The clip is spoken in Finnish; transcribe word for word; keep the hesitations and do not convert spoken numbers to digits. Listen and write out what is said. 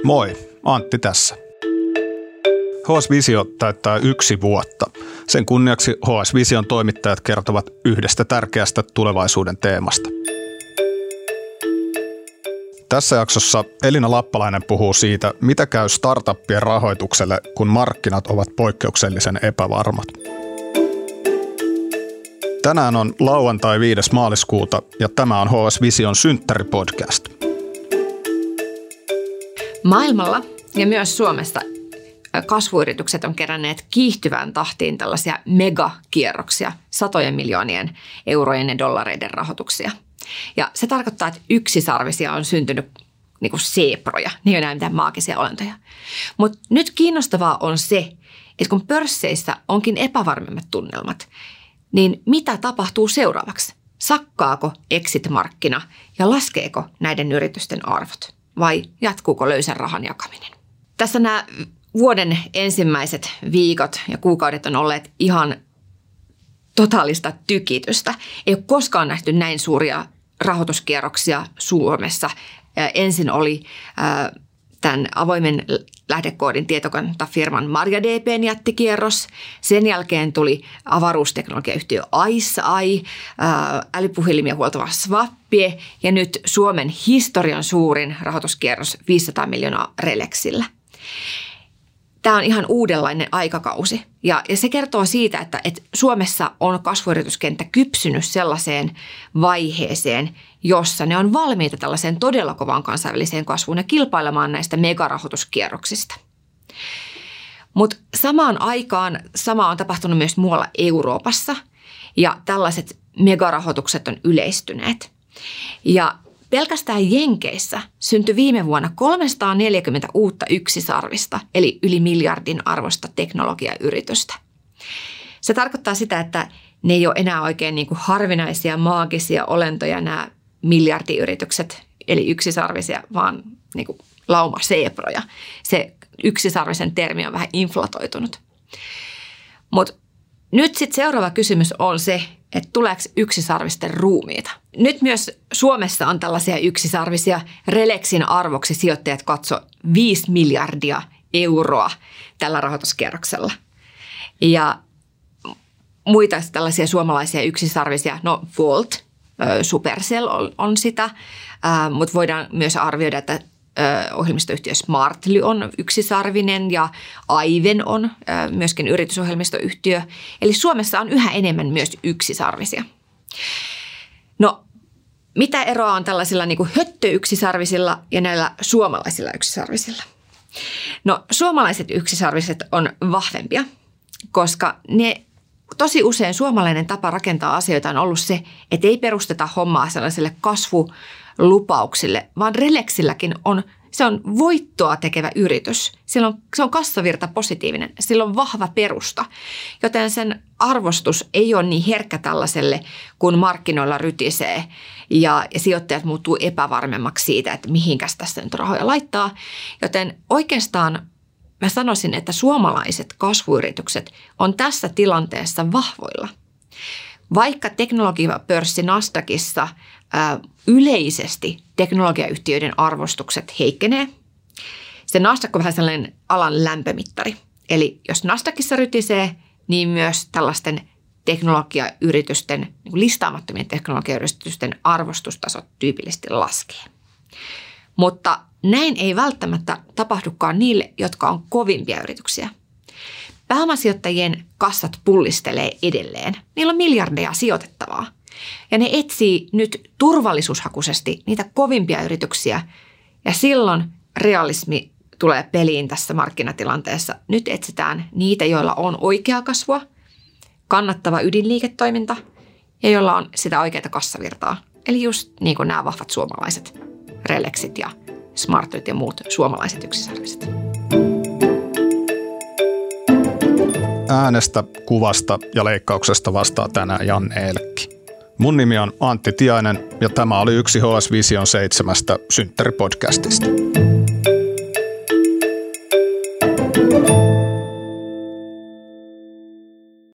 Moi, Antti tässä. H S Visio täyttää yksi vuotta. Sen kunniaksi H S Vision toimittajat kertovat yhdestä tärkeästä tulevaisuuden teemasta. Tässä jaksossa Elina Lappalainen puhuu siitä, mitä käy startuppien rahoitukselle, kun markkinat ovat poikkeuksellisen epävarmat. Tänään on lauantai viides maaliskuuta ja tämä on H S Vision synttäripodcast. Maailmalla ja myös Suomesta kasvuyritykset on keränneet kiihtyvään tahtiin tällaisia megakierroksia, satojen miljoonien eurojen ja dollareiden rahoituksia. Ja se tarkoittaa, että yksisarvisia on syntynyt niin kuin seeproja, ne ei ole enää mitään maagisia olentoja. Mutta nyt kiinnostavaa on se, että kun pörsseissä onkin epävarmemmat tunnelmat, niin mitä tapahtuu seuraavaksi? Sakkaako exit-markkina ja laskeeko näiden yritysten arvot vai jatkuuko löysän rahan jakaminen? Tässä nämä vuoden ensimmäiset viikot ja kuukaudet on olleet ihan totaalista tykitystä. Ei ole koskaan nähty näin suuria rahoituskierroksia Suomessa. Ensin oli tämän avoimen lähdekoodin tietokantafirman MariaDB:n jättikierros. Sen jälkeen tuli avaruusteknologiayhtiö ICEYE, älypuhelimia huoltava Swappie ja nyt Suomen historian suurin rahoituskierros viisisataa miljoonaa Relexillä. Tämä on ihan uudenlainen aikakausi ja, ja se kertoo siitä, että, että Suomessa on kasvuyrityskenttä kypsynyt sellaiseen vaiheeseen, jossa ne on valmiita tällaiseen todella kovaan kansainväliseen kasvuun ja kilpailemaan näistä megarahoituskierroksista. Mutta samaan aikaan sama on tapahtunut myös muualla Euroopassa ja tällaiset megarahoitukset on yleistyneet. Ja pelkästään Jenkeissä syntyi viime vuonna kolmesataaneljäkymmentä uutta yksisarvista, eli yli miljardin arvosta teknologiayritystä. Se tarkoittaa sitä, että ne ei ole enää oikein niin kuin harvinaisia maagisia olentoja nämä miljardiyritykset, eli yksisarvisia, vaan niin kuin laumaseeproja. Se yksisarvisen termi on vähän inflatoitunut. Mutta nyt sitten seuraava kysymys on se, että tuleeko yksisarvisten ruumiita. Nyt myös Suomessa on tällaisia yksisarvisia. Relexin arvoksi sijoittajat katso viisi miljardia euroa tällä rahoituskierroksella. Ja muita tällaisia suomalaisia yksisarvisia, no Volt, Supercell on, on sitä, mutta voidaan myös arvioida, että ohjelmistoyhtiö Smartly on yksisarvinen ja Aiven on myöskin yritysohjelmistoyhtiö. Eli Suomessa on yhä enemmän myös yksisarvisia. No, mitä eroa on tällaisilla niin kuin höttöyksisarvisilla ja näillä suomalaisilla yksisarvisilla? No, suomalaiset yksisarviset on vahvempia, koska ne tosi usein suomalainen tapa rakentaa asioita on ollut se, että ei perusteta hommaa sellaiselle kasvulupauksille, vaan Relexilläkin on, se on voittoa tekevä yritys. Sillä on, se on kassavirta positiivinen, sillä on vahva perusta, joten sen arvostus ei ole niin herkkä tällaiselle, kun markkinoilla rytisee ja, ja sijoittajat muuttuu epävarmemmaksi siitä, että mihinkäs tässä nyt rahoja laittaa. Joten oikeastaan mä sanoisin, että suomalaiset kasvuyritykset on tässä tilanteessa vahvoilla. Vaikka teknologiapörssi Nasdaqissa ää, yleisesti teknologiayhtiöiden arvostukset heikkenee, se Nasdaq on vähän sellainen alan lämpömittari. Eli jos Nasdaqissa rytisee, niin myös tällaisten teknologiayritysten, niin listaamattomien teknologiayritysten arvostustasot tyypillisesti laskee. Mutta näin ei välttämättä tapahdukaan niille, jotka on kovimpia yrityksiä. Pääomasijoittajien kassat pullistelee edelleen. Niillä on miljardeja sijoitettavaa. Ja ne etsii nyt turvallisuushakuisesti niitä kovimpia yrityksiä. Ja silloin realismi tulee peliin tässä markkinatilanteessa. Nyt etsitään niitä, joilla on oikeaa kasvua, kannattava ydinliiketoiminta ja joilla on sitä oikeaa kassavirtaa. Eli just niin kuin nämä vahvat suomalaiset Relexit ja Smartlyt ja muut suomalaiset yksisarviset. Äänestä, kuvasta ja leikkauksesta vastaa tänään Janne Elkki. Mun nimi on Antti Tiainen ja tämä oli yksi H S Vision seitsemästä synttäripodcastista.